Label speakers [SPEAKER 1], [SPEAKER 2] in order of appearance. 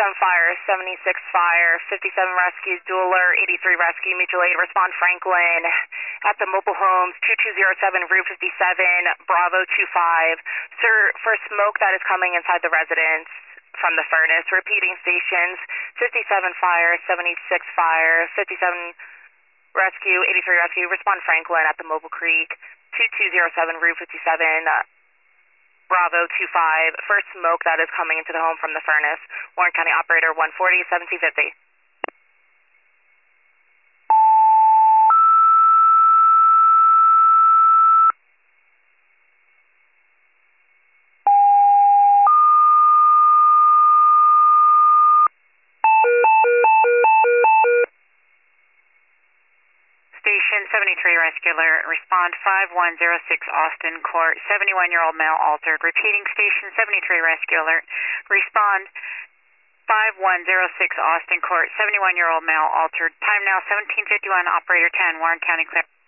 [SPEAKER 1] Fire, 76 Fire, 57 Rescue, Dueler, 83 Rescue, Mutual Aid, respond Franklin at the mobile homes, 2207 Route 57, Bravo 25. Sir, for smoke that is coming inside the residence from the furnace, repeating stations, 57 Fire, 76 Fire, 57 Rescue, 83 Rescue, respond Franklin at the Mobile Creek, 2207 Route 57, Bravo 25, first smoke that is coming into the home from the furnace. Warren County Operator 140, 1750.
[SPEAKER 2] Station 73 Rescue Alert, respond 5106 Austin Court, 71-year-old male altered. Repeating Station 73 Rescue Alert, respond 5106 Austin Court, 71-year-old male altered. Time now 1751, Operator 10, Warren County clear.